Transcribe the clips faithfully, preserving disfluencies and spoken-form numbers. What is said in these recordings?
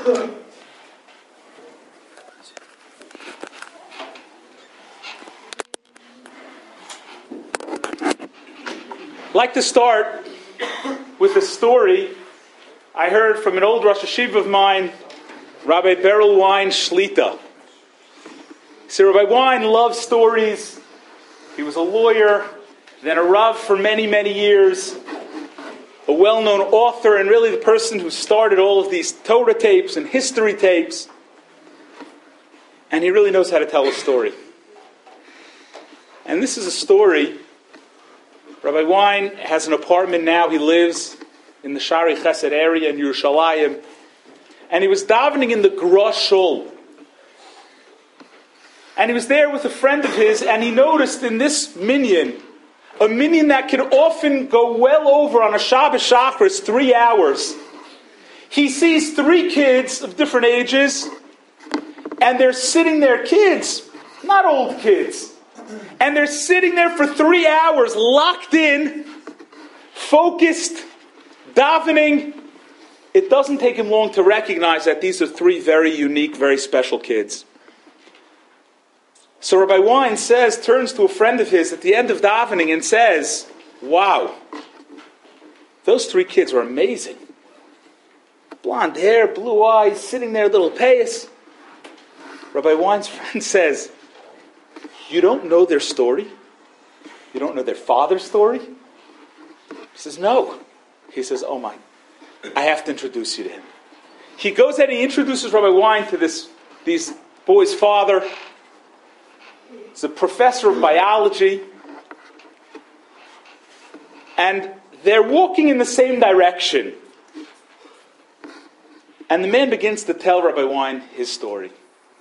I'd like to start with a story I heard from an old Rosh Hashiva of mine, Rabbi Beryl Wein Shlita. So Rabbi Wein loved stories. He was a lawyer, then a Rav for many, many years, a well-known author, and really the person who started all of these Torah tapes and history tapes. And he really knows how to tell a story. And this is a story. Rabbi Wein has an apartment now. He lives in the Shari Chesed area in Yerushalayim. And he was davening in the Gra Shul. And he was there with a friend of his, and he noticed in this minyan, a minyan that can often go well over on a Shabbos Shachris, three hours. He sees three kids of different ages, and they're sitting there, kids, not old kids. And they're sitting there for three hours, locked in, focused, davening. It doesn't take him long to recognize that these are three very unique, very special kids. So Rabbi Wein says, turns to a friend of his at the end of davening and says, wow, those three kids are amazing. Blonde hair, blue eyes, sitting there, little payas. Rabbi Wein's friend says, you don't know their story? You don't know their father's story? He says, no. He says, oh my, I have to introduce you to him. He goes and he introduces Rabbi Wein to this these boys' father. He's a professor of biology. And they're walking in the same direction. And the man begins to tell Rabbi Wein his story.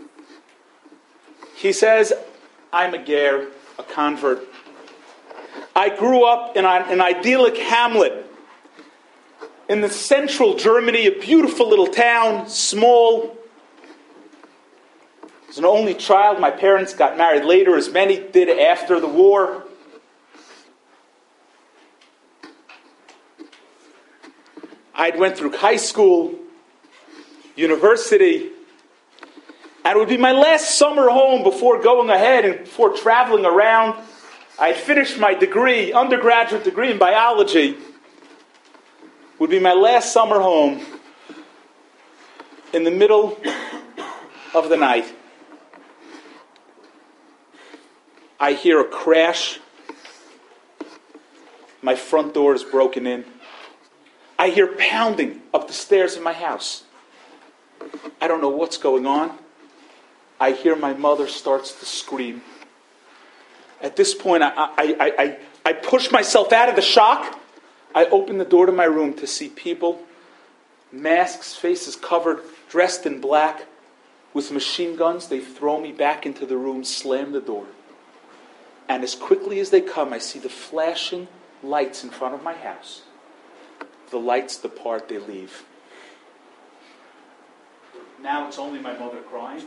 He says, I'm a ger, a convert. I grew up in an idyllic hamlet in the central Germany, a beautiful little town, small. As an only child, my parents got married later, as many did after the war. I went through high school, university, and it would be my last summer home before going ahead and before traveling around. I had finished my degree, undergraduate degree in biology. It would be my last summer home in the middle of the night. I hear a crash. My front door is broken in. I hear pounding up the stairs of my house. I don't know what's going on. I hear my mother starts to scream. At this point, I, I, I, I, I push myself out of the shock. I open the door to my room to see people, masks, faces covered, dressed in black, with machine guns. They throw me back into the room, slam the door. And as quickly as they come, I see the flashing lights in front of my house. The lights depart, they leave. Now it's only my mother crying.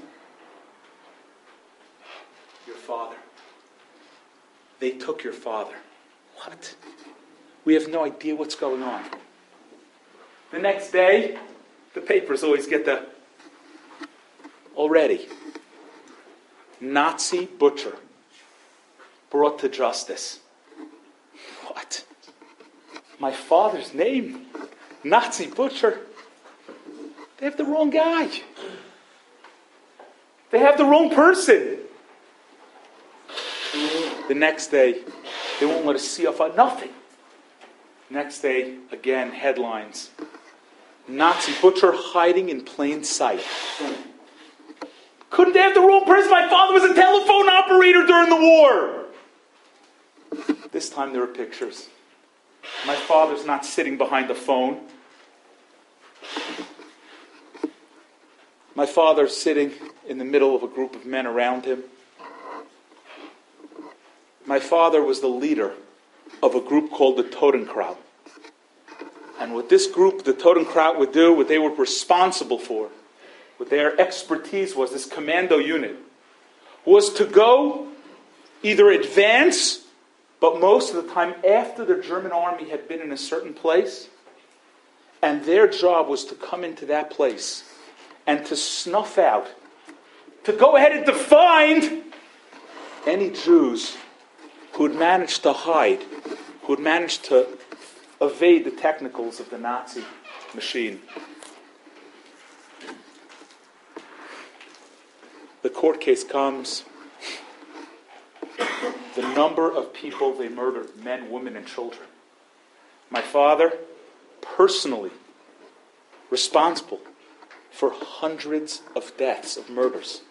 Your father. They took your father. What? We have no idea what's going on. The next day, the papers always get the, already, Nazi butcher brought to justice. What? My father's name? Nazi butcher? They have the wrong guy. They have the wrong person. The next day, they won't let us see off on nothing. Next day, again, headlines. Nazi butcher hiding in plain sight. Couldn't they have the wrong person? My father was a telephone operator during the war. This time there are pictures. My father's not sitting behind a phone. My father's sitting in the middle of a group of men around him. My father was the leader of a group called the Totenkraut. And what this group, the Totenkraut, would do, what they were responsible for, what their expertise was, this commando unit, was to go either advance, but most of the time after the German army had been in a certain place, and their job was to come into that place and to snuff out, to go ahead and to find any Jews who'd managed to hide, who'd managed to evade the technicals of the Nazi machine. The court case comes. The number of people they murdered, men, women, and children. My father, personally responsible for hundreds of deaths, of murders.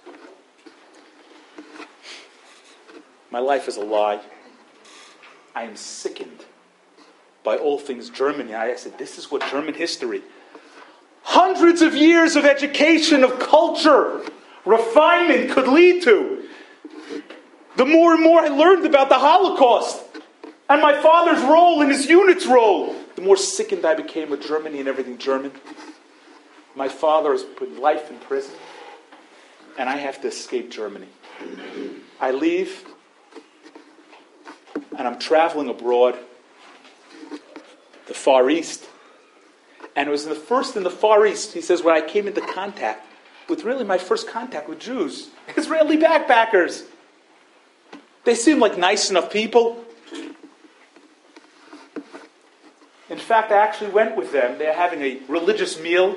My life is a lie. I am sickened by all things Germany. I said, this is what German history, hundreds of years of education, of culture, refinement could lead to. The more and more I learned about the Holocaust and my father's role and his unit's role, the more sickened I became with Germany and everything German. My father has put life in prison, and I have to escape Germany. I leave, and I'm traveling abroad, the Far East. And it was the first in the Far East, he says, when I came into contact with really my first contact with Jews, Israeli backpackers. They seemed like nice enough people. In fact, I actually went with them. They're having a religious meal,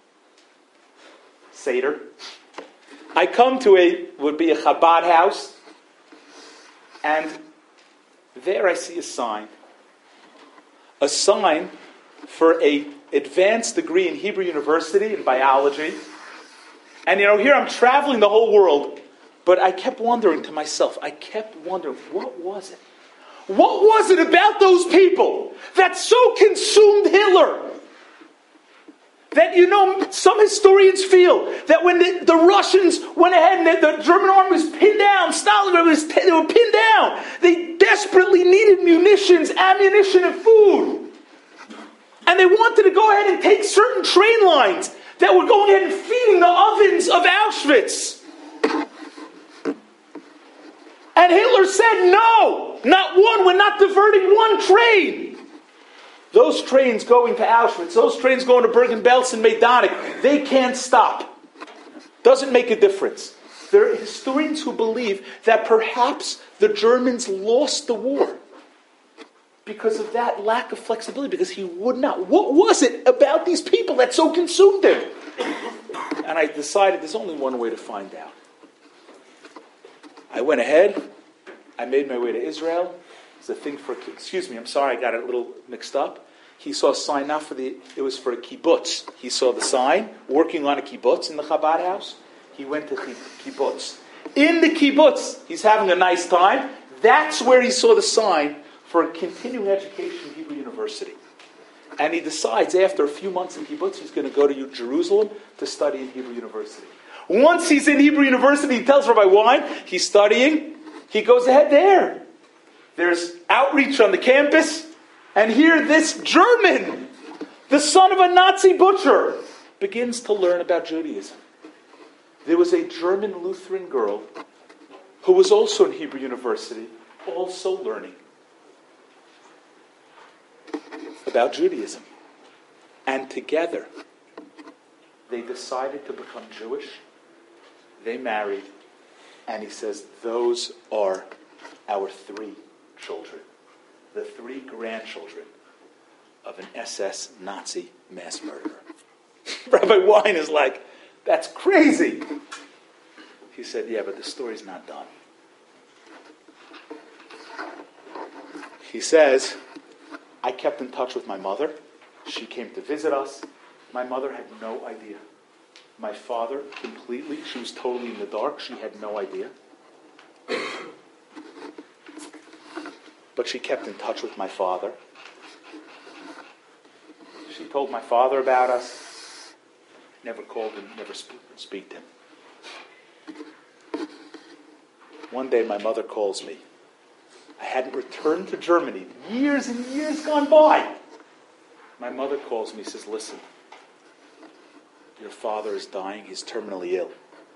Seder. I come to a, would be a Chabad house, and there I see a sign. A sign for a advanced degree in Hebrew University in biology. And you know, here I'm traveling the whole world, but I kept wondering to myself, I kept wondering, what was it? What was it about those people that so consumed Hitler? That, you know, some historians feel that when the, the Russians went ahead and the, the German army was pinned down, Stalingrad was, they were pinned down, they desperately needed munitions, ammunition, and food. And they wanted to go ahead and take certain train lines that were going ahead and feeding the ovens of Auschwitz. And Hitler said, no, not one, we're not diverting one train. Those trains going to Auschwitz, those trains going to Bergen-Belsen, Majdanek, they can't stop. Doesn't make a difference. There are historians who believe that perhaps the Germans lost the war because of that lack of flexibility, because he would not. What was it about these people that so consumed him? And I decided there's only one way to find out. I went ahead, I made my way to Israel. It's a thing for, excuse me, I'm sorry, I got it a little mixed up. He saw a sign, not for the, it was for a kibbutz. He saw the sign, working on a kibbutz in the Chabad house. He went to kibbutz. In the kibbutz, he's having a nice time. That's where he saw the sign for a continuing education in Hebrew University. And he decides after a few months in kibbutz, he's going to go to Jerusalem to study in Hebrew University. Once he's in Hebrew University, he tells Rabbi Wein, he's studying, he goes ahead there. There's outreach on the campus, and here this German, the son of a Nazi butcher, begins to learn about Judaism. There was a German Lutheran girl who was also in Hebrew University, also learning about Judaism. And together, they decided to become Jewish. They married, and he says, those are our three children, the three grandchildren of an S S Nazi mass murderer. Rabbi Wein is like, that's crazy. He said, yeah, but the story's not done. He says, I kept in touch with my mother. She came to visit us. My mother had no idea. My father, completely, she was totally in the dark. She had no idea. But she kept in touch with my father. She told my father about us. Never called him, never sp- speak to him. One day my mother calls me. I hadn't returned to Germany. Years and years gone by. My mother calls me, says, listen, your father is dying, he's terminally ill.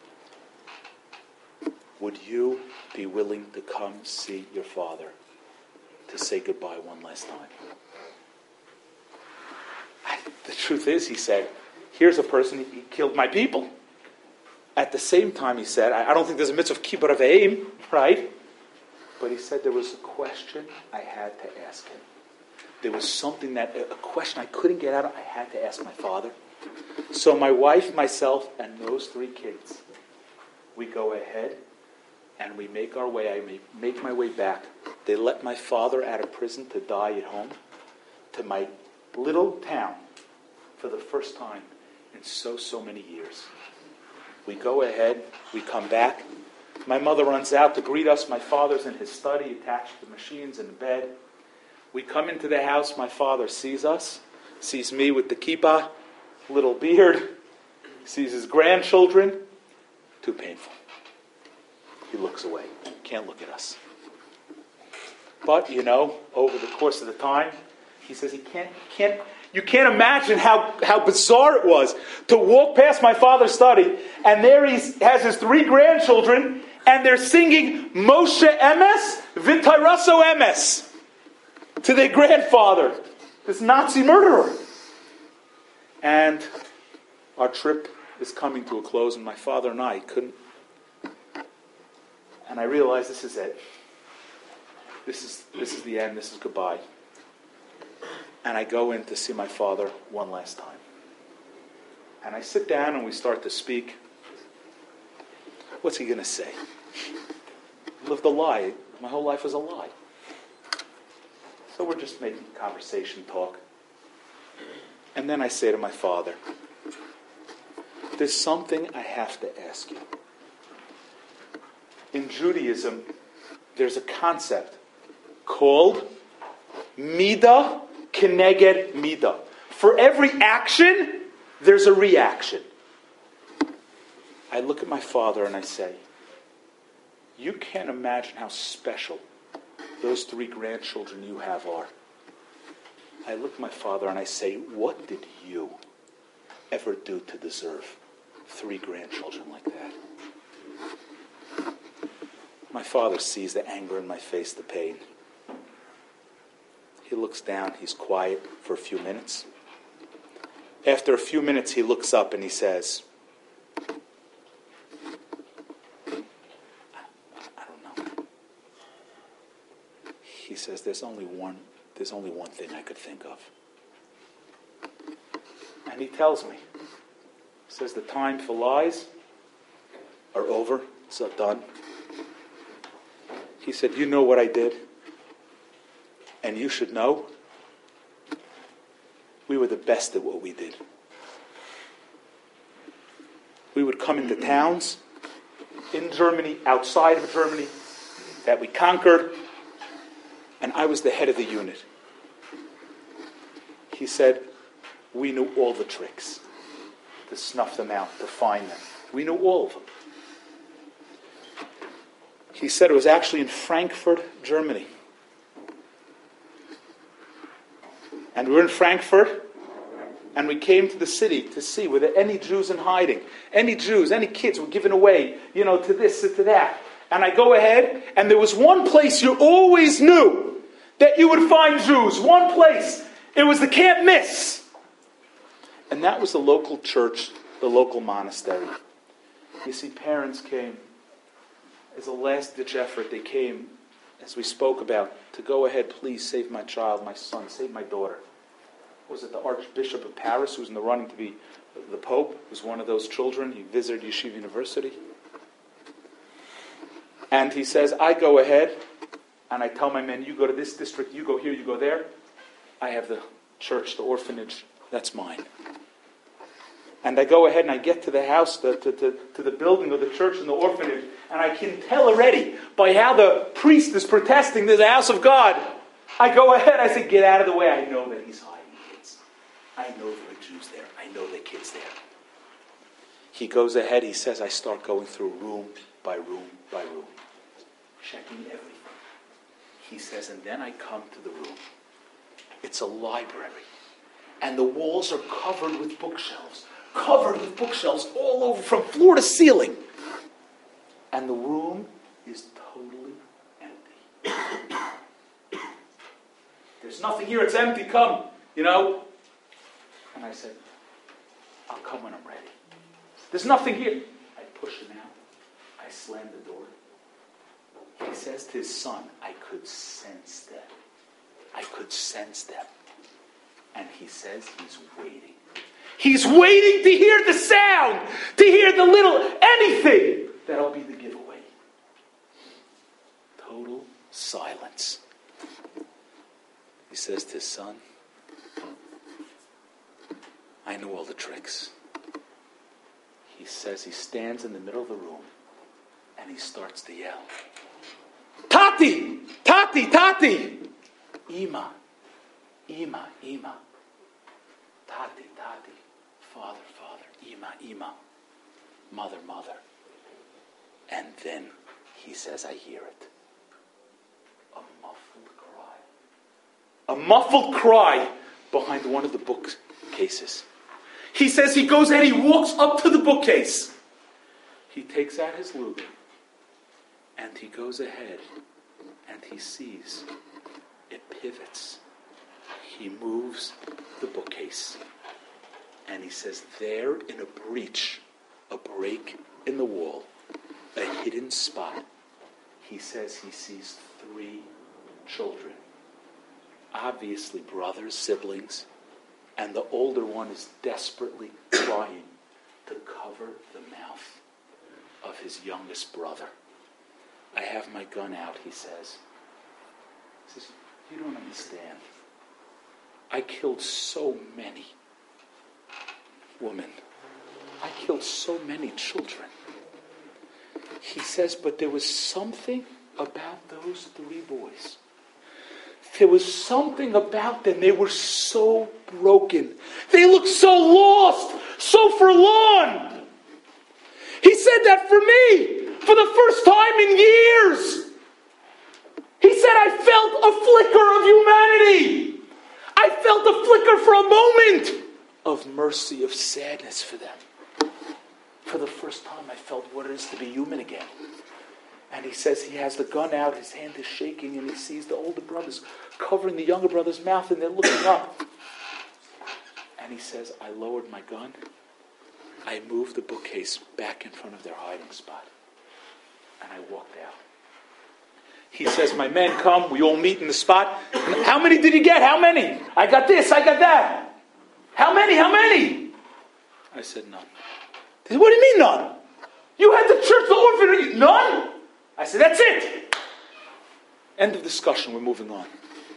Would you be willing to come see your father to say goodbye one last time? I, the truth is, he said, here's a person, he killed my people. At the same time, he said, I, I don't think there's a mitzvah of kibbur aveim, right? But he said there was a question I had to ask him. There was something that, a question I couldn't get out of, I had to ask my father. So my wife, myself, and those three kids, we go ahead and we make our way, I make my way back. They let my father out of prison to die at home, to my little town, for the first time in so, so many years. We go ahead, we come back. My mother runs out to greet us. My father's in his study, attached to the machines in the bed. We come into the house. My father sees us, sees me with the kippah, little beard, sees his grandchildren. Too painful. He looks away. Can't look at us. But, you know, over the course of the time, he says he can't, can't, you can't imagine how, how bizarre it was to walk past my father's study, and there he has his three grandchildren, and they're singing Moshe Emes, Vitaraso Emes, to their grandfather, this Nazi murderer. And our trip is coming to a close, and my father and I couldn't. And I realized this is it. This is this is the end. This is goodbye. And I go in to see my father one last time. And I sit down and we start to speak. What's he going to say? Lived a lie. My whole life was a lie. So we're just making conversation, talk. And then I say to my father, there's something I have to ask you. In Judaism, there's a concept called midah keneged midah. For every action, there's a reaction. I look at my father and I say, you can't imagine how special those three grandchildren you have are. I look at my father and I say, what did you ever do to deserve three grandchildren like that? My father sees the anger in my face, the pain. He looks down, he's quiet for a few minutes. After a few minutes, he looks up and he says, I don't know. He says, there's only one, there's only one thing I could think of. And he tells me, he says, the time for lies are over, it's done. He said, you know what I did? And you should know, we were the best at what we did. We would come into towns in Germany, outside of Germany, that we conquered, and I was the head of the unit. He said, we knew all the tricks to snuff them out, to find them. We knew all of them. He said it was actually in Frankfurt, Germany. And we were in Frankfurt, and we came to the city to see were there any Jews in hiding. Any Jews, any kids were given away, you know, to this, to that. And I go ahead, and there was one place you always knew that you would find Jews. One place. It was the Can't Miss. And that was the local church, the local monastery. You see, parents came. As a last-ditch effort, they came, as we spoke about, to go ahead, please save my child, my son, save my daughter. Was it the Archbishop of Paris who was in the running to be the Pope? Was one of those children. He visited Yeshiva University. And he says, I go ahead, and I tell my men, you go to this district, you go here, you go there. I have the church, the orphanage, that's mine. And I go ahead and I get to the house, to, to, to, to the building of the church and the orphanage, and I can tell already by how the priest is protesting to the house of God. I go ahead, I say, get out of the way. I know that he's hiding kids. I know there are Jews there. I know there are kids there. He goes ahead, he says, I start going through room by room by room, checking everything. He says, and then I come to the room. It's a library. And the walls are covered with bookshelves. Covered with bookshelves all over, from floor to ceiling. And the room is totally empty. There's nothing here, it's empty, come, you know. And I said, I'll come when I'm ready. There's nothing here. I push him out. I slammed the door. He says to his son, I could sense them. I could sense them. And he says he's waiting. He's waiting to hear the sound, to hear the little anything. That'll be the giveaway. Total silence. He says to his son, I know all the tricks. He says he stands in the middle of the room and he starts to yell, Tati! Tati! Tati! Ima! Ima! Ima! Tati! Tati! Father! Father! Ima! Ima! Mother! Mother! And then he says, I hear it. A muffled cry. A muffled cry behind one of the bookcases. He says he goes and he walks up to the bookcase. He takes out his Luger. And he goes ahead. And he sees it pivots. He moves the bookcase. And he says, there in a breach, a break in the wall, a hidden spot, he says he sees three children. Obviously brothers, siblings. And the older one is desperately trying to cover the mouth of his youngest brother. I have my gun out, he says. He says, you don't understand. I killed so many women. I killed so many children. He says, but there was something about those three boys. There was something about them. They were so broken. They looked so lost, so forlorn. He said that for me, for the first time in years. He said, I felt a flicker of humanity. I felt a flicker for a moment of mercy, of sadness for them. For the first time, I felt what it is to be human again. And he says he has the gun out, his hand is shaking, and he sees the older brothers covering the younger brother's mouth, and they're looking up. And he says, I lowered my gun. I moved the bookcase back in front of their hiding spot. And I walked out. He says, my men come, we all meet in the spot. How many did you get? How many? I got this, I got that. How many? How many? I said, none. He said, what do you mean none? You had the church, the orphan, none? I said, that's it. End of discussion, we're moving on.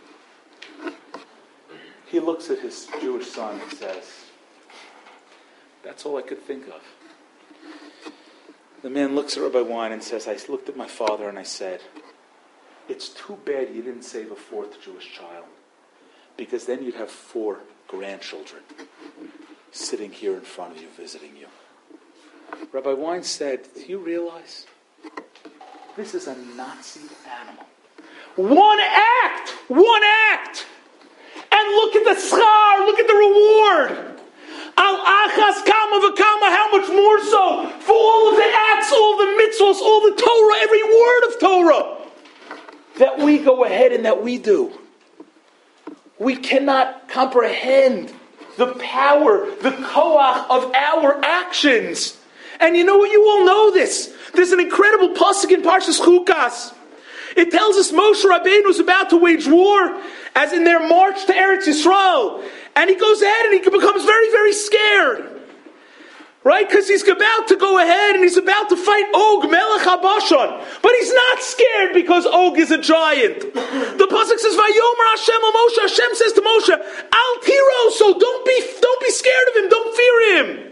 He looks at his Jewish son and says, that's all I could think of. The man looks at Rabbi Wein and says, I looked at my father and I said, it's too bad you didn't save a fourth Jewish child, because then you'd have four grandchildren sitting here in front of you, visiting you. Rabbi Wein said, do you realize this is a Nazi animal? One act! One act! And look at the schar, look at the reward! Al achas kama v'kama, how much more so for all of the acts, all the mitzvahs, all the Torah, every word of Torah that we go ahead and that we do. We cannot comprehend the power, the koach of our actions. And you know what? You all know this. There's an incredible pasuk in Parshas Chukas. It tells us Moshe Rabbeinu was about to wage war, as in their march to Eretz Yisrael. And he goes ahead and he becomes very, very scared. Right? Because he's about to go ahead and he's about to fight Og, Melech HaBashan. But he's not scared because Og is a giant. The pasuk says, Vayomer Hashem al Moshe. Hashem says to Moshe, Al tiro, so don't be, don't be scared of him, don't fear him.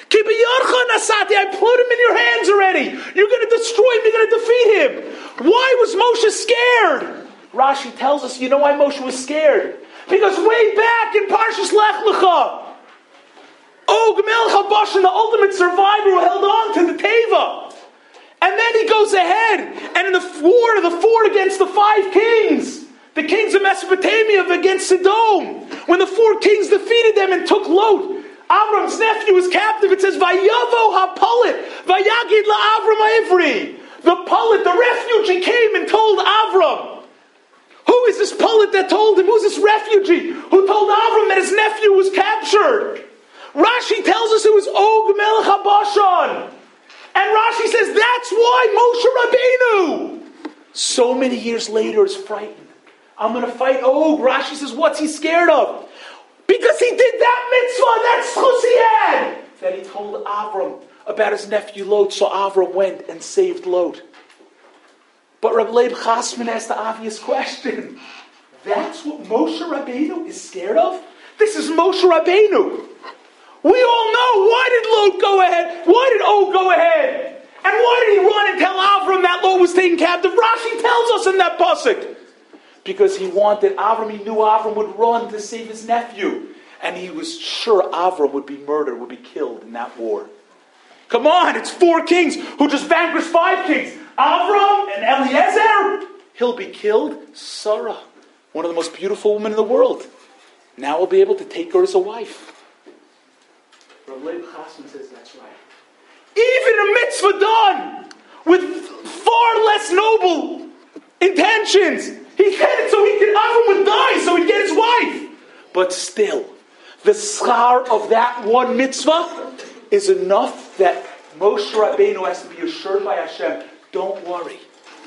I put him in your hands already. You're going to destroy him. You're going to defeat him. Why was Moshe scared? Rashi tells us, you know why Moshe was scared? Because way back in Parshas Lech Lecha, Og Melech HaBashan, the ultimate survivor who held on to the Teva. And then he goes ahead, and in the war, the fought against the five kings, the kings of Mesopotamia against Sodom, when the four kings defeated them and took Lot, Avram's nephew was captive. It says, Vayavo ha-Palit, Vayagid la-Avram Ivri. The Palit, the refugee, came and told Avram. Who is this Palit that told him? Who's this refugee who told Avram that his nephew was captured? Rashi tells us it was Og Melech HaBashan. And Rashi says that's why Moshe Rabbeinu, so many years later, is frightened. I'm going to fight Og. Rashi says, what's he scared of? Because he did that mitzvah, that schus he had, that he told Avram about his nephew Lot. So Avram went and saved Lot. But Reb Leib Chasman asked the obvious question. That's what Moshe Rabbeinu is scared of? This is Moshe Rabbeinu. We all know, why did Lot go ahead? Why did Og go ahead? And why did he run and tell Avram that Lot was taken captive? Rashi tells us in that pasuk. Because he wanted Avram, he knew Avram would run to save his nephew. And he was sure Avram would be murdered, would be killed in that war. Come on, it's four kings who just vanquished five kings. Avram and Eliezer, he'll be killed. Sarah, one of the most beautiful women in the world. Now we'll be able to take her as a wife. Rav Leib Chasman says that's right. Even a mitzvah done with far less noble intentions, he had it so he could, Avram would die so he'd get his wife. But still, the schar of that one mitzvah is enough that Moshe Rabbeinu has to be assured by Hashem, don't worry.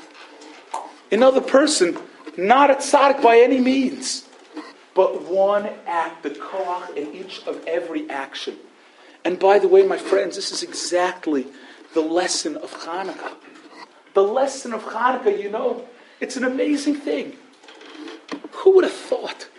Another person, not a tzaddik by any means, but one act, the koach in each of every action. And by the way, my friends, this is exactly the lesson of Hanukkah. The lesson of Hanukkah, you know, it's an amazing thing. Who would have thought?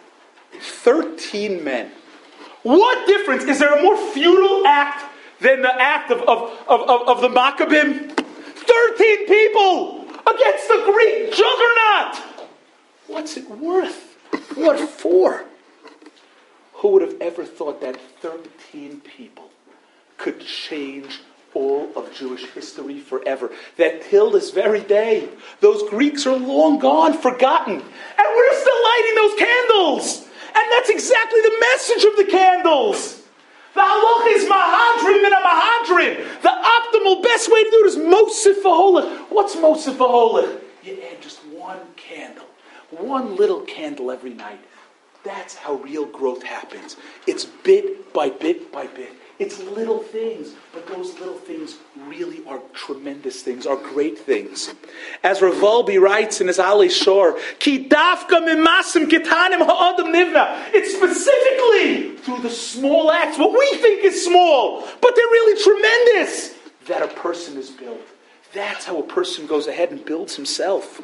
Thirteen men. What difference? Is there a more futile act than the act of, of, of, of, of the Maccabim? Thirteen people against the Greek juggernaut. What's it worth? What for? Who would have ever thought that thirteen people could change all of Jewish history forever? That till this very day, those Greeks are long gone, forgotten. And we're still lighting those candles. And that's exactly the message of the candles. The halach is mahadrim min mahadrim. The optimal, best way to do it is mosif v'holech. What's mosif v'holech? You add just one candle. One little candle every night. That's how real growth happens. It's bit by bit by bit. It's little things, but those little things really are tremendous things, are great things. As Rav Wolbe writes in his Alei Shor, Ki dafka mimasim kitanim ha'adam nivna. It's specifically through the small acts, what we think is small, but they're really tremendous, that a person is built. That's how a person goes ahead and builds himself.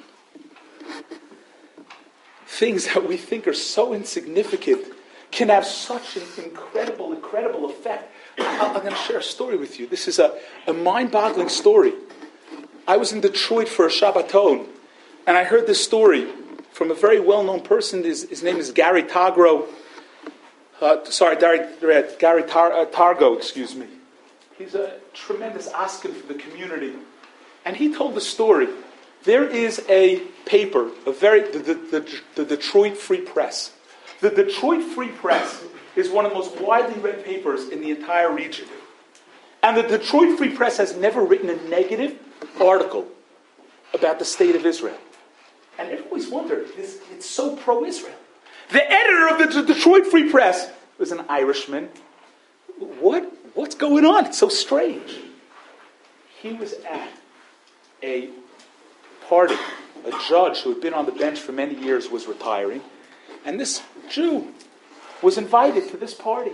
Things that we think are so insignificant can have such an incredible, incredible effect. I'm going to share a story with you. This is a, a mind-boggling story. I was in Detroit for a Shabbaton, and I heard this story from a very well-known person. His, his name is Gary Targo. Uh, sorry, Gary, Gary Tar, uh, Targo, excuse me. He's a tremendous askin for the community. And he told the story. There is a paper, a very the, the, the, the Detroit Free Press. The Detroit Free Press is one of the most widely read papers in the entire region. And the Detroit Free Press has never written a negative article about the state of Israel. And I've always wondered, this, it's so pro-Israel. The editor of the D- Detroit Free Press was an Irishman. What? What's going on? It's so strange. He was at a party. A judge who had been on the bench for many years was retiring. And this Jew was invited to this party.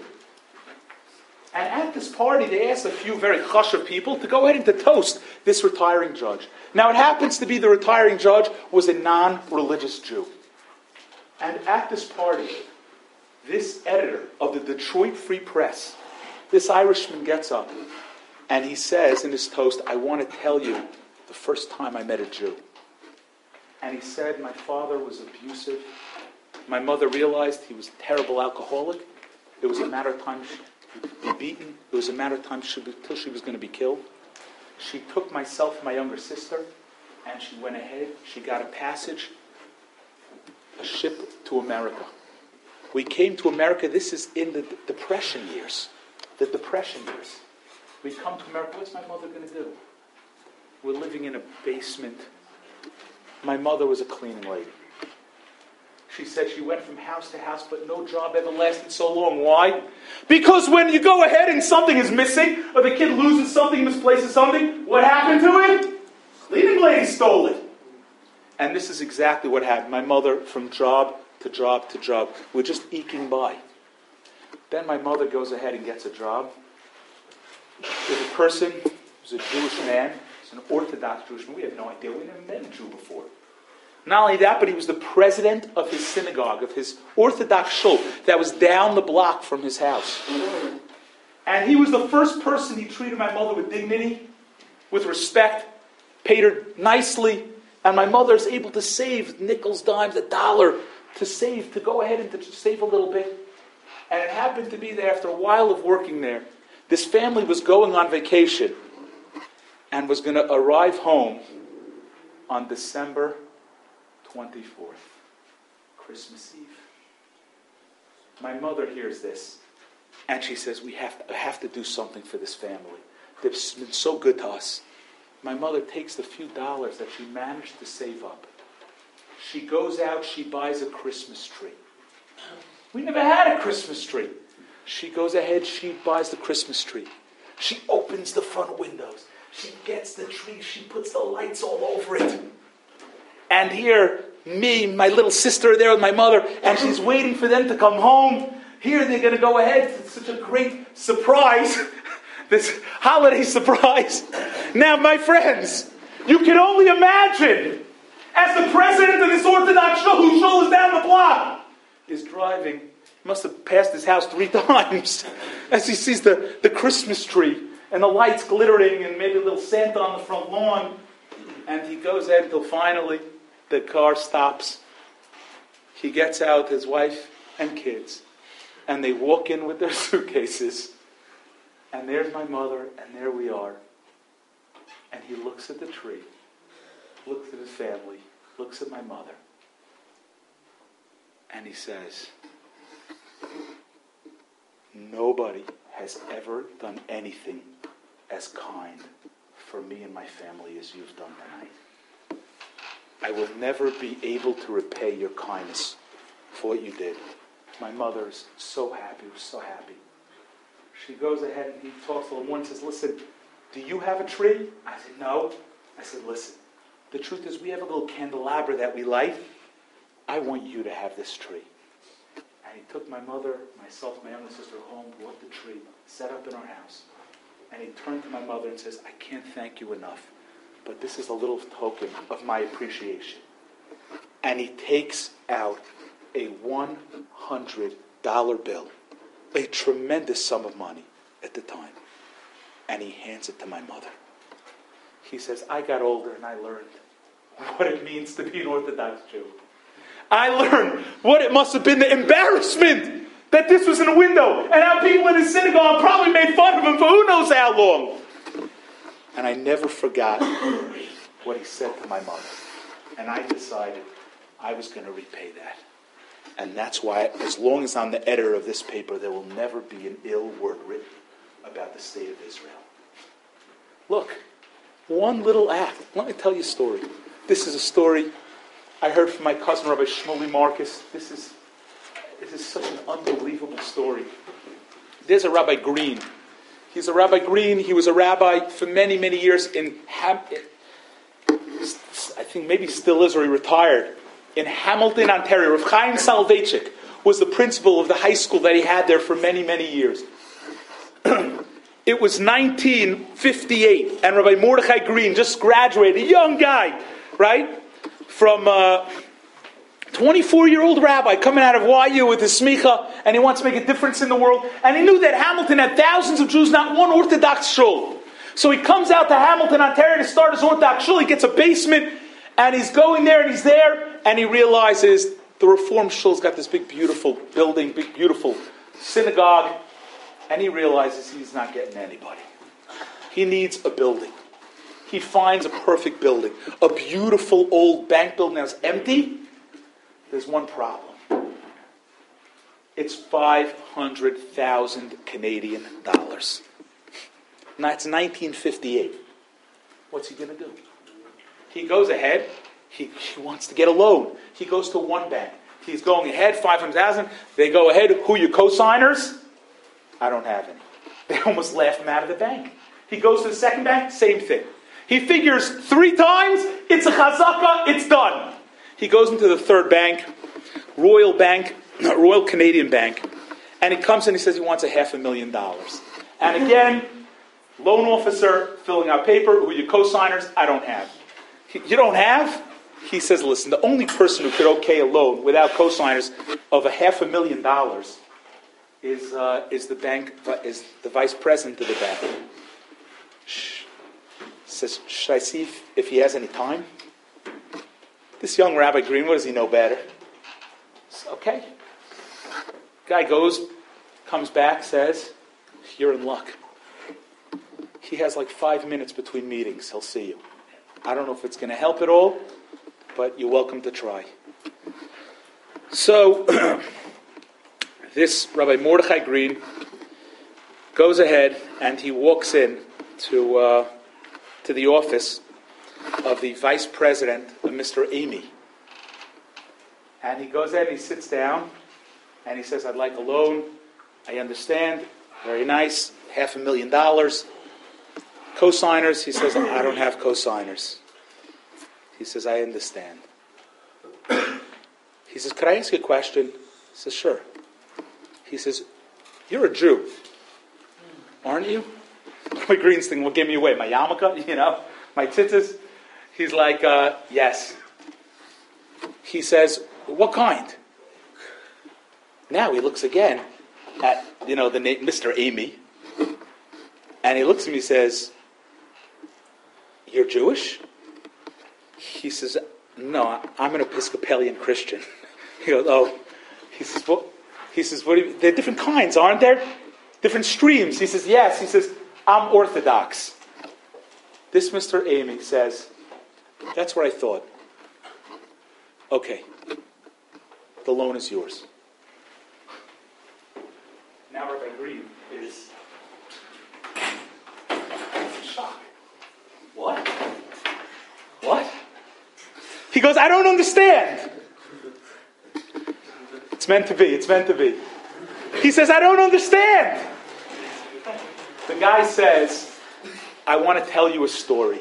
And at this party, they asked a few very chashuv people to go ahead and to toast this retiring judge. Now, it happens to be the retiring judge was a non-religious Jew. And at this party, this editor of the Detroit Free Press, this Irishman gets up and he says in his toast, I want to tell you the first time I met a Jew. And he said, my father was abusive. My mother realized he was a terrible alcoholic. It was a matter of time she'd be beaten. It was a matter of time until she was going to be killed. She took myself and my younger sister, and she went ahead. She got a passage, a ship to America. We came to America. This is in the Depression years. The Depression years. We come to America. What's my mother going to do? We're living in a basement. My mother was a cleaning lady. She said she went from house to house, but no job ever lasted so long. Why? Because when you go ahead and something is missing, or the kid loses something, misplaces something, what happened to it? Cleaning lady stole it. And this is exactly what happened. My mother, from job to job to job, we're just eking by. Then my mother goes ahead and gets a job. There's a person who's a Jewish man. He's an Orthodox Jewish man. We have no idea. We never met a Jew before. Not only that, but he was the president of his synagogue, of his Orthodox shul that was down the block from his house. And he was the first person. He treated my mother with dignity, with respect, paid her nicely. And my mother is able to save nickels, dimes, a dollar, to save, to go ahead and to save a little bit. And it happened to be that after a while of working there, this family was going on vacation and was going to arrive home on December twenty-fourth, Christmas Eve. My mother hears this, and she says, we have to, have to do something for this family. They've been so good to us. My mother takes the few dollars that she managed to save up. She goes out, she buys a Christmas tree. We never had a Christmas tree. She goes ahead, she buys the Christmas tree. She opens the front windows. She gets the tree, she puts the lights all over it. And here, me, my little sister are there with my mother, and she's waiting for them to come home. Here they're going to go ahead. It's such a great surprise. This holiday surprise. Now, my friends, you can only imagine, as the president of this Orthodox shul, whose shul is down the block, is driving, must have passed his house three times, as he sees the, the Christmas tree, and the lights glittering, and maybe a little Santa on the front lawn. And he goes ahead until finally the car stops. He gets out his wife and kids, and they walk in with their suitcases. And there's my mother, and there we are. And he looks at the tree, looks at his family, looks at my mother, and he says, nobody has ever done anything as kind for me and my family as you've done tonight. I will never be able to repay your kindness for what you did. My mother's so happy, was so happy. She goes ahead and he talks to them one and says, listen, do you have a tree? I said, no. I said, listen, the truth is we have a little candelabra that we light. I want you to have this tree. And he took my mother, myself, my younger sister home, brought the tree, set up in our house. And he turned to my mother and says, I can't thank you enough, but this is a little token of my appreciation. And he takes out a one hundred dollar bill, a tremendous sum of money at the time, and he hands it to my mother. He says, I got older and I learned what it means to be an Orthodox Jew. I learned what it must have been, the embarrassment that this was in a window, and how people in the synagogue probably made fun of him for who knows how long. And I never forgot what he said to my mother. And I decided I was going to repay that. And that's why, as long as I'm the editor of this paper, there will never be an ill word written about the state of Israel. Look, one little act. Let me tell you a story. This is a story I heard from my cousin, Rabbi Shmuley Marcus. This is, this is such an unbelievable story. There's a Rabbi Green. He's a Rabbi Green. He was a rabbi for many, many years in, Ham- I think maybe still is, or he retired, in Hamilton, Ontario. Rav Chaim Soloveitchik was the principal of the high school that he had there for many, many years. It was nineteen fifty-eight, and Rabbi Mordechai Green just graduated, a young guy, right? From a twenty-four-year-old rabbi coming out of Y U with his smicha, and he wants to make a difference in the world. And he knew that Hamilton had thousands of Jews, not one Orthodox shul. So he comes out to Hamilton, Ontario to start his Orthodox shul. He gets a basement, and he's going there, and he's there, and he realizes the Reform shul's got this big, beautiful building, big, beautiful synagogue, and he realizes he's not getting anybody. He needs a building. He finds a perfect building, a beautiful old bank building that's empty. There's one problem. It's five hundred thousand Canadian dollars. Now, it's nineteen fifty-eight. What's he going to do? He goes ahead. He, he wants to get a loan. He goes to one bank. He's going ahead, five hundred thousand. They go ahead. Who are your co-signers? I don't have any. They almost laughed him out of the bank. He goes to the second bank, same thing. He figures three times, it's a chazaka, it's done. He goes into the third bank, Royal Bank, Royal Canadian Bank, and he comes in and he says he wants a half a million dollars. And again, loan officer filling out paper, who are your co-signers? I don't have. You don't have? He says, listen, the only person who could okay a loan without co-signers of a half a million dollars is uh, is the bank is the vice president of the bank. Shh. Says, should I see if, if he has any time? This young Rabbi Green, what does he know better? Says, okay. Guy goes, comes back, says, you're in luck. He has like five minutes between meetings. He'll see you. I don't know if it's going to help at all, but you're welcome to try. So, this Rabbi Mordechai Green goes ahead and he walks in to uh, to the office of the vice president, Mister Amy. And he goes in and he sits down and he says, I'd like a loan. I understand. Very nice. Half a million dollars. Co-signers. He says, I don't have co-signers. He says, I understand. He says, could I ask you a question? He says, sure. He says, you're a Jew, aren't you? My Green's thing, what gave me away? My yarmulke, you know? My tzitzis? He's like, uh, yes. He says, what kind? Now he looks again at, you know, the name Mister Amy. And he looks at me and says, you're Jewish? He says, no, I'm an Episcopalian Christian. He goes, oh. He says, well, he says, what do you, there are different kinds, aren't there? Different streams. He says, yes. He says, I'm Orthodox. This Mister Amy says, that's what I thought. Okay. The loan is yours. Now Rabbi Green is shocked. What? What? He goes, I don't understand. It's meant to be. It's meant to be. He says, I don't understand. The guy says, I want to tell you a story.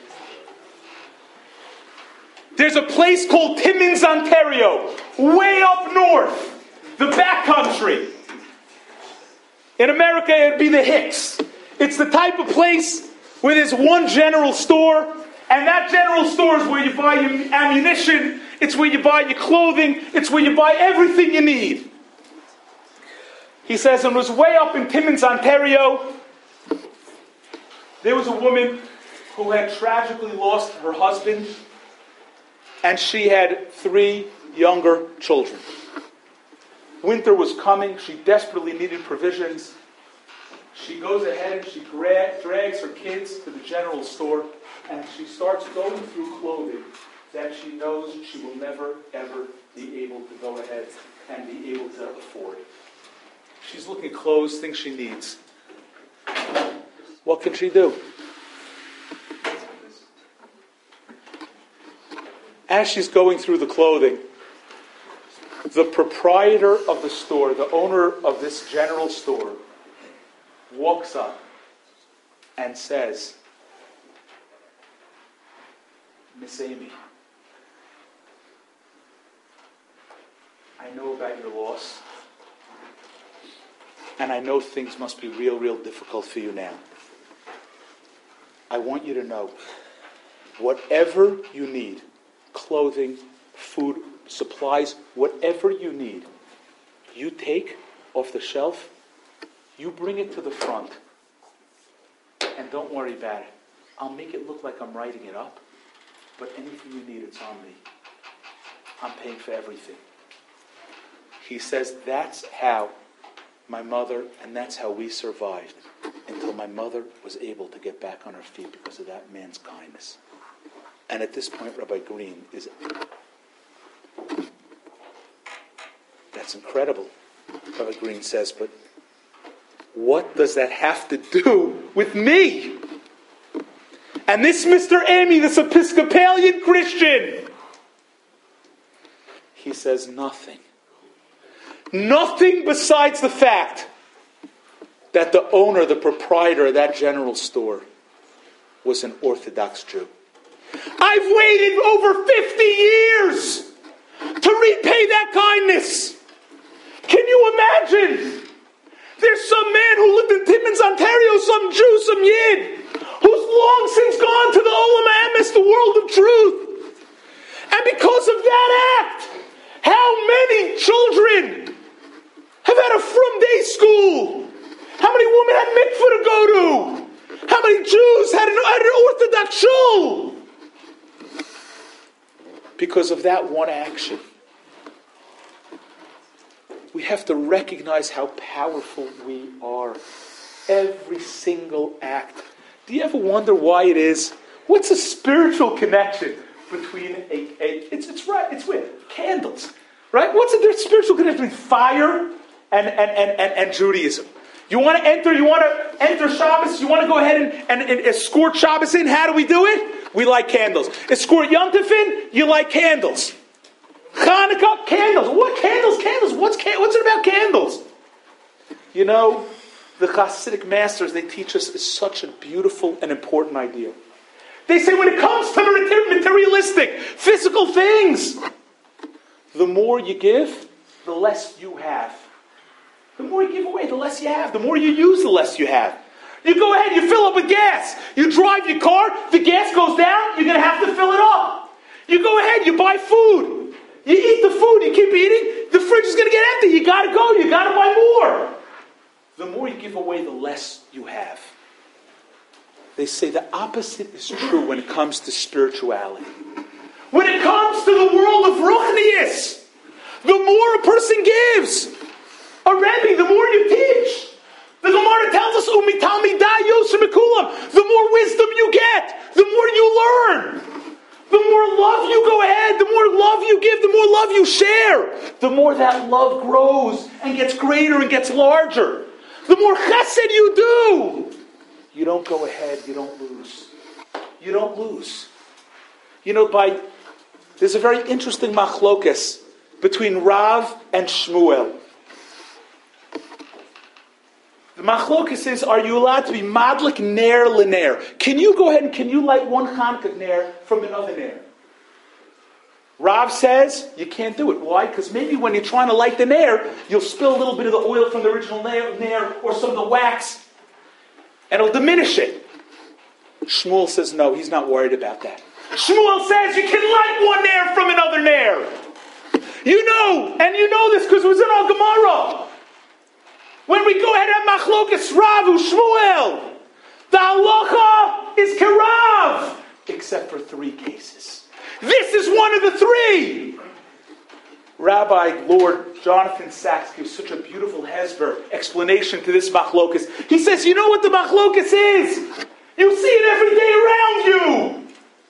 There's a place called Timmins, Ontario, way up north, the backcountry. In America, it'd be the Hicks. It's the type of place where there's one general store, and that general store is where you buy your ammunition, it's where you buy your clothing, it's where you buy everything you need. He says, and it was way up in Timmins, Ontario. There was a woman who had tragically lost her husband, and she had three younger children. Winter was coming. She desperately needed provisions. She goes ahead and she gra- drags her kids to the general store, and she starts going through clothing that she knows she will never, ever be able to go ahead and be able to afford. She's looking at clothes, things she needs. What can she do? As she's going through the clothing, the proprietor of the store, the owner of this general store, walks up and says, Miss Amy, I know about your loss, and I know things must be real, real difficult for you now. I want you to know, whatever you need, clothing, food, supplies, whatever you need, you take off the shelf, you bring it to the front, and don't worry about it. I'll make it look like I'm writing it up, but anything you need, it's on me. I'm paying for everything. He says, that's how my mother, and that's how we survived until my mother was able to get back on her feet because of that man's kindness. And at this point, Rabbi Green is... That's incredible, Rabbi Green says, but what does that have to do with me? And this Mister Amy, this Episcopalian Christian, he says, says nothing. Nothing besides the fact that the owner, the proprietor of that general store was an Orthodox Jew. I've waited over fifty years to repay that kindness. Can you imagine? There's some man who lived in Timmins, Ontario, some Jew, some Yid, who's long since gone to the Olam Amis, the world of truth. And because of that act, how many children have had a frum day school? How many women had mikveh to go to? How many Jews had an, had an Orthodox shul? Because of that one action. We have to recognize how powerful we are. Every single act. Do you ever wonder why it is? What's the spiritual connection between a, a it's it's right, it's with candles. Right? What's the there's spiritual connection between fire and, and, and, and, and Judaism? You want to enter, you want to enter Shabbos, you want to go ahead and, and, and escort Shabbos in, how do we do it? We light candles. Escort Yom Tov in, you light candles. Hanukkah, candles. What candles? Candles. What's what's it about candles? You know, the Hasidic masters, they teach us is such a beautiful and important idea. They say when it comes to the materialistic, physical things, the more you give, the less you have. The more you give away, the less you have. The more you use, the less you have. You go ahead, you fill up with gas. You drive your car, the gas goes down, you're going to have to fill it up. You go ahead, you buy food. You eat the food, you keep eating, the fridge is going to get empty. You got to go, you got to buy more. The more you give away, the less you have. They say the opposite is true when it comes to spirituality. When it comes to the world of ruchnius, the more a person gives. A Rebbe, the more you teach. The Gemara tells us, Umital midah yosher mikulam. The more wisdom you get, the more you learn. The more love you go ahead, the more love you give, the more love you share. The more that love grows and gets greater and gets larger. The more chesed you do. You don't go ahead, you don't lose. You don't lose. You know, by there's a very interesting machlokas between Rav and Shmuel. The machlokas is, are you allowed to be madlik ner l'ner? Can you go ahead and can you light one Hanukkah ner from another ner? Rav says you can't do it. Why? Because maybe when you're trying to light the ner, you'll spill a little bit of the oil from the original ner or some of the wax, and it'll diminish it. Shmuel says no, he's not worried about that. Shmuel says you can light one ner from another ner. You know, and you know this because it was in our Gemara. When we go ahead and have machlokas Rav u Shmuel, the halacha is kerav, except for three cases. This is one of the three. Rabbi Lord Jonathan Sachs gives such a beautiful hesber explanation to this machlokas. He says, you know what the machlokas is? You see it every day around you.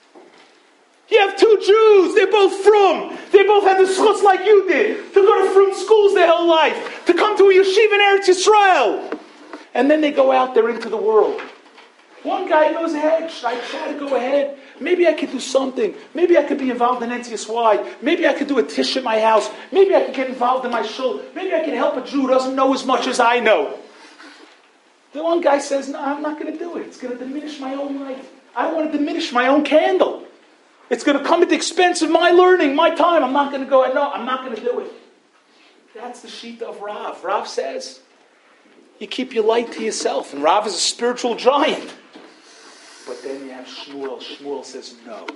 You have two Jews, they're both frum. They both had the schutz like you did, to go to frum schools their whole life, to come to a yeshiva in Eretz Yisrael. And then they go out there into the world. One guy goes ahead, should I try to go ahead? Maybe I could do something. Maybe I could be involved in N T S Y. Maybe I could do a tish at my house. Maybe I could get involved in my shul. Maybe I could help a Jew who doesn't know as much as I know. The one guy says, no, I'm not going to do it. It's going to diminish my own life. I don't want to diminish my own candle. It's going to come at the expense of my learning, my time. I'm not going to go, no, I'm not going to do it. That's the sheet of Rav. Rav says, you keep your light to yourself. And Rav is a spiritual giant. But then you have Shmuel. Shmuel says, no.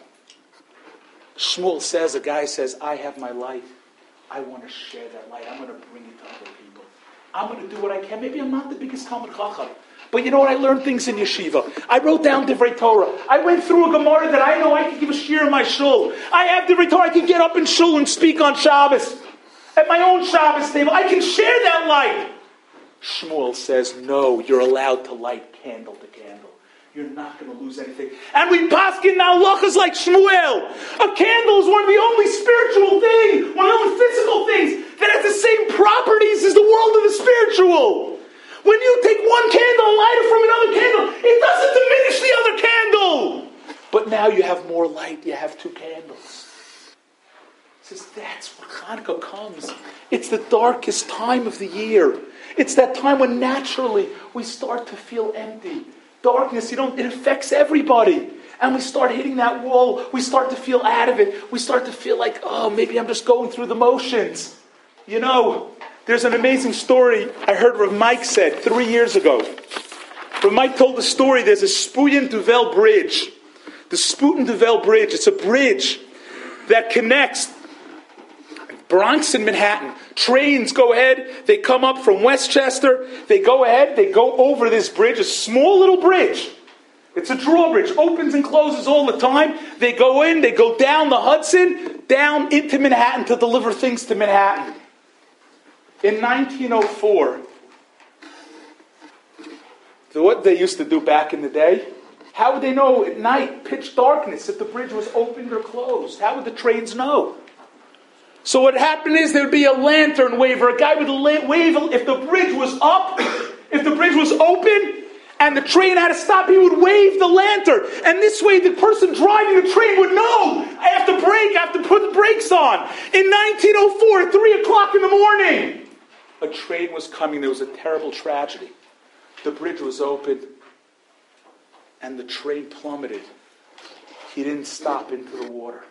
Shmuel says, a guy says, I have my light. I want to share that light. I'm going to bring it to other people. I'm going to do what I can. Maybe I'm not the biggest Talmid Chacham. But you know what? I learned things in yeshiva. I wrote down Divrei Torah. I went through a Gemara that I know I can give a shiur in my shul. I have Divrei Torah. I can get up in shul and speak on Shabbos. At my own Shabbos table. I can share that light. Shmuel says, no, you're allowed to light candle to candle. You're not going to lose anything. And we paskin now halachas like Shmuel. A candle is one of the only spiritual things, one of the only physical things that has the same properties as the world of the spiritual. When you take one candle and light it from another candle, it doesn't diminish the other candle. But now you have more light. You have two candles. says, that's where Hanukkah comes. It's the darkest time of the year. It's that time when naturally we start to feel empty. Darkness, you know, it affects everybody. And we start hitting that wall. We start to feel out of it. We start to feel like, oh, maybe I'm just going through the motions. You know, there's an amazing story I heard Rav Mike said three years ago. Rav Mike told the story, there's a Spuyten-Duyvil bridge. The Spuyten-Duyvil bridge, it's a bridge that connects Bronx and Manhattan. Trains go ahead, they come up from Westchester, they go ahead, they go over this bridge, a small little bridge. It's a drawbridge, opens and closes all the time. They go in, they go down the Hudson, down into Manhattan to deliver things to Manhattan. In nineteen oh four, so what they used to do back in the day, how would they know at night, pitch darkness, if the bridge was opened or closed? How would the trains know? So what happened is there would be a lantern waver. A guy would la- wave, if the bridge was up, if the bridge was open, and the train had to stop, he would wave the lantern. And this way the person driving the train would know, I have to brake, I have to put the brakes on. In nineteen oh four, at three o'clock in the morning, a train was coming. There was a terrible tragedy. The bridge was open, and the train plummeted. He didn't stop into the water.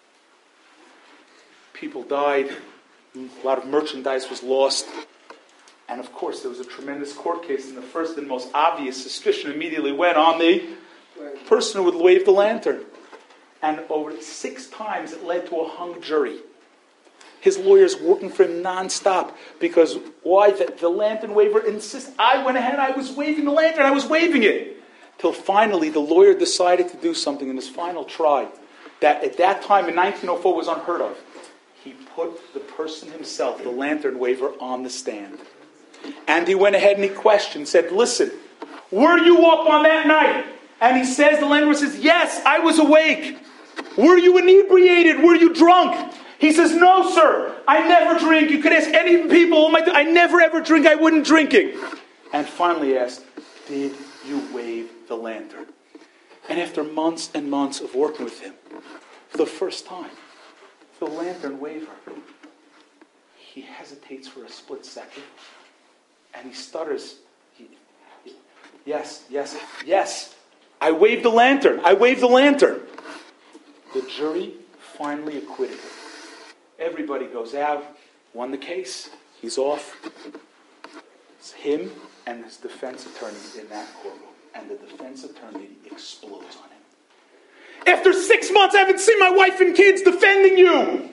People died. A lot of merchandise was lost. And of course, there was a tremendous court case, and the first and most obvious suspicion immediately went on the person who would wave the lantern. And over six times it led to a hung jury. His lawyers working for him nonstop. Because why? The, the lantern waver insists. I went ahead, I was waving the lantern, I was waving it. Till finally the lawyer decided to do something in his final try that at that time in nineteen oh four was unheard of. He put the person himself, the lantern waver, on the stand. And he went ahead and he questioned, said, listen, were you up on that night? And he says, the lantern says, yes, I was awake. Were you inebriated? Were you drunk? He says, no, sir, I never drink. You could ask any people, I never ever drink, I wouldn't drinking. And finally asked, did you wave the lantern? And after months and months of working with him, for the first time, the lantern waver, he hesitates for a split second, and he stutters, he, he, yes, yes, yes, I waved the lantern, I waved the lantern. The jury finally acquitted him. Everybody goes out, won the case, he's off. It's him and his defense attorney in that courtroom. And the defense attorney explodes on him. After six months, I haven't seen my wife and kids defending you.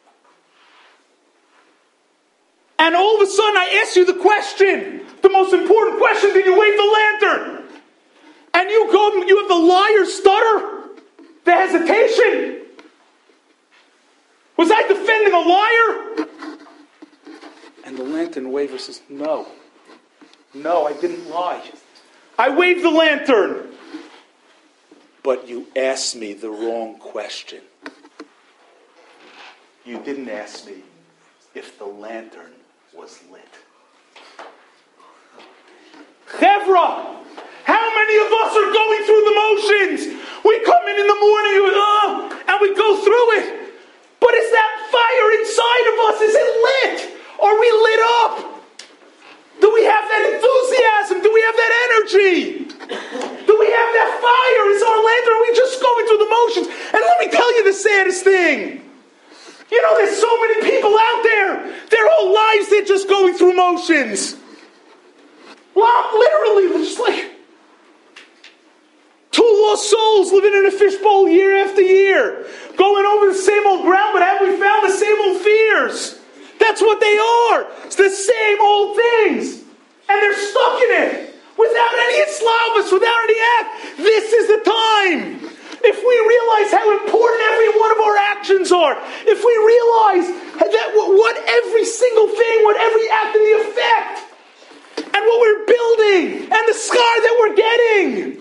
And all of a sudden, I ask you the question, the most important question, did you wave the lantern? And you go, you have the liar stutter, the hesitation. Was I defending a liar? And the lantern waver says, no. No, I didn't lie. I waved the lantern. But you asked me the wrong question. You didn't ask me if the lantern was lit. Chevra, how many of us are going through the motions? We come in in the morning uh, and we go through it. But is that fire inside of us, is it lit? Are we lit up? Do we have that enthusiasm? Do we have that energy? Do we have that fire? Is our lantern? Are we just going through the motions? And let me tell you the saddest thing. You know, there's so many people out there. Their whole lives, they're just going through motions. Well, literally, they're just like two lost souls living in a fishbowl year after year. Going over the same old ground, but have we found the same old fears? That's what they are. It's the same old things. And they're stuck in it. Without any Islavus, without any act. This is the time. If we realize how important every one of our actions are. If we realize that what every single thing, what every act and the effect. And what we're building. And the scar that we're getting.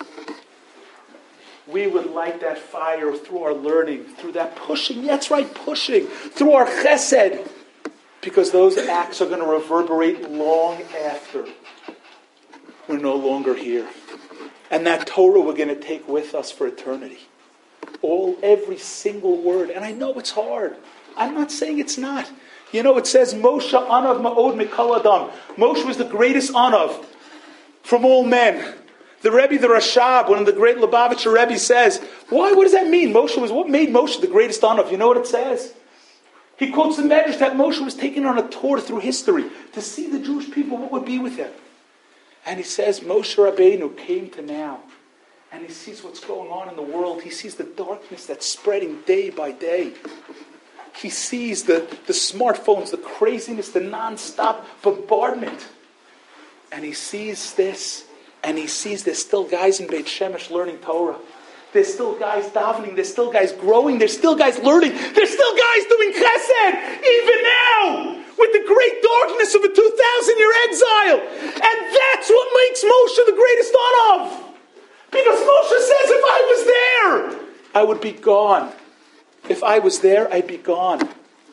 We would light that fire through our learning. Through that pushing. That's right, pushing. Through our chesed. Because those acts are going to reverberate long after we're no longer here. And that Torah we're going to take with us for eternity. All, every single word. And I know it's hard. I'm not saying it's not. You know, it says, Moshe anav ma'od mikol adam. Moshe was the greatest anav from all men. The Rebbe, the Rashab, one of the great Lubavitcher Rebbe says, why, what does that mean? Moshe was, what made Moshe the greatest anav? You know what it says? He quotes the Medrash that Moshe was taken on a tour through history to see the Jewish people, what would be with him. And he says, Moshe Rabbeinu came to now, and he sees what's going on in the world. He sees the darkness that's spreading day by day. He sees the, the smartphones, the craziness, the non-stop bombardment. And he sees this, and he sees there's still guys in Beit Shemesh learning Torah. There's still guys davening. There's still guys growing. There's still guys learning. There's still guys doing chesed, even now, with the great darkness of a two thousand year exile. And that's what makes Moshe the greatest anav. Because Moshe says, if I was there, I would be gone. If I was there, I'd be gone.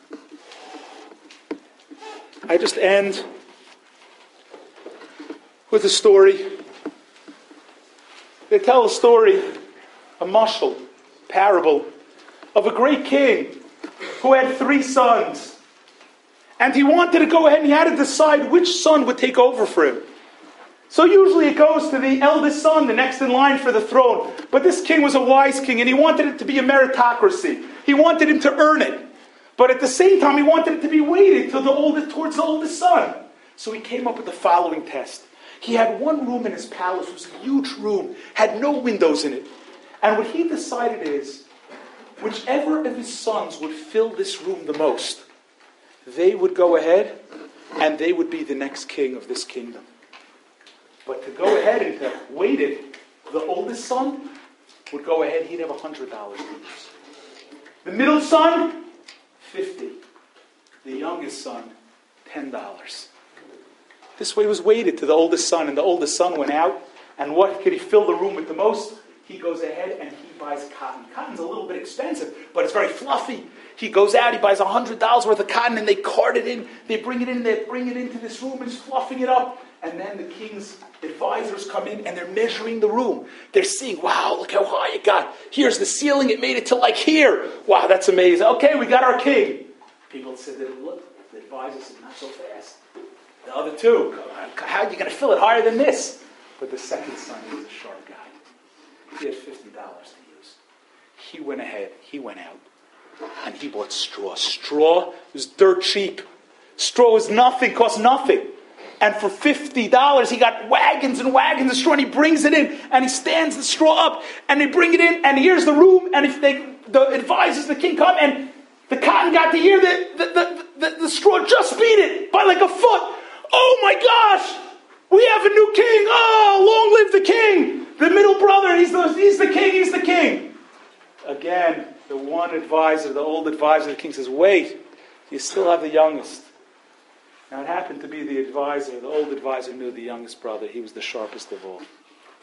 I just end with a story. They tell a story, a mashal, parable, of a great king who had three sons. And he wanted to go ahead and he had to decide which son would take over for him. So usually it goes to the eldest son, the next in line for the throne. But this king was a wise king and he wanted it to be a meritocracy. He wanted him to earn it. But at the same time he wanted it to be weighted to the oldest, towards the oldest son. So he came up with the following test. He had one room in his palace, it was a huge room, had no windows in it. And what he decided is, whichever of his sons would fill this room the most, they would go ahead and they would be the next king of this kingdom. But to go ahead and to weight it, the oldest son would go ahead, he'd have one hundred dollars to use. The middle son, fifty dollars. The youngest son, ten dollars. This way it was weighted to the oldest son, and the oldest son went out, and what could he fill the room with the most? He goes ahead and he buys cotton. Cotton's a little bit expensive, but it's very fluffy. He goes out, he buys one hundred dollars worth of cotton, and they cart it in, they bring it in, they bring it into this room, and he's fluffing it up. And then the king's advisors come in, and they're measuring the room. They're seeing, wow, look how high it got. Here's the ceiling, it made it to like here. Wow, that's amazing. Okay, we got our king. People said, look, the advisor said, not so fast. The other two, how are you going to fill it higher than this? But the second son was a sharp guy. He had fifty dollars to use. He went ahead, he went out, and he bought straw. Straw was dirt cheap. Straw was nothing, cost nothing. And for fifty dollars, he got wagons and wagons of straw, and he brings it in, and he stands the straw up, and they bring it in, and here's the room, and if they, the advisors, the king come, and the cotton got to here, the, the, the, the, the straw just beat it by like a foot. Oh my gosh! We have a new king! Oh, long live the king! The middle brother, he's the, he's the king, he's the king! Again, the one advisor, the old advisor, the king says, wait, you still have the youngest. Now it happened to be the advisor, the old advisor knew the youngest brother, he was the sharpest of all.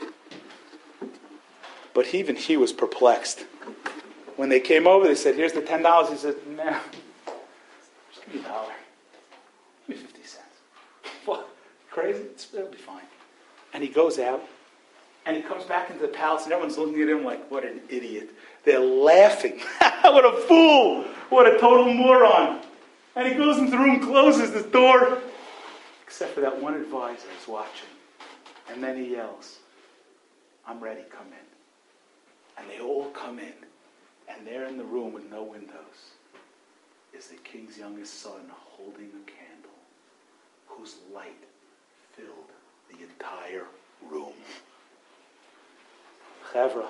But even he was perplexed. When they came over, they said, here's the ten dollars. He said, nah, just give me a dollar. Give me fifty cents. What? Crazy? It's, it'll be fine. And he goes out, and he comes back into the palace, and everyone's looking at him like, what an idiot. They're laughing. What a fool. What a total moron. And he goes into the room, closes the door, except for that one advisor who's watching. And then he yells, I'm ready, come in. And they all come in. And there in the room with no windows is the king's youngest son holding a candle whose light filled the entire room. Chevra.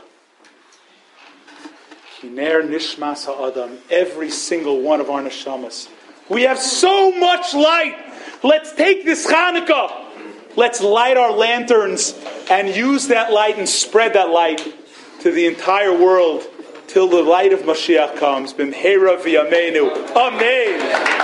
Hiner nishmas ha'adam. Every single one of our neshamas. We have so much light. Let's take this Hanukkah. Let's light our lanterns and use that light and spread that light to the entire world till the light of Mashiach comes. B'mheira v'yameinu. Amen.